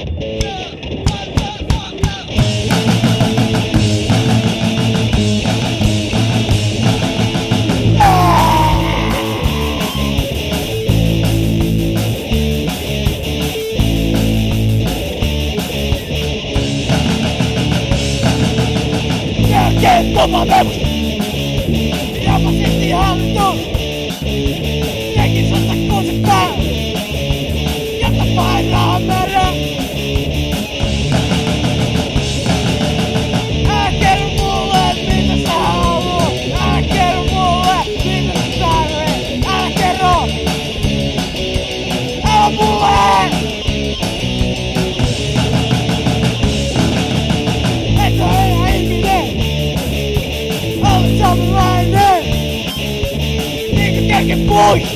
Kova veus! Ja fasistihallitus! Teki sota kuusittaa! Jotta painaa merä! Älä kerro mulle mitä sä haluat! Älä kerro mulle mitä sä tarvit! Älä kerro! Älä mulle! Et oo enää ihminen! Olet samanlainen! Niinkö kerke pois!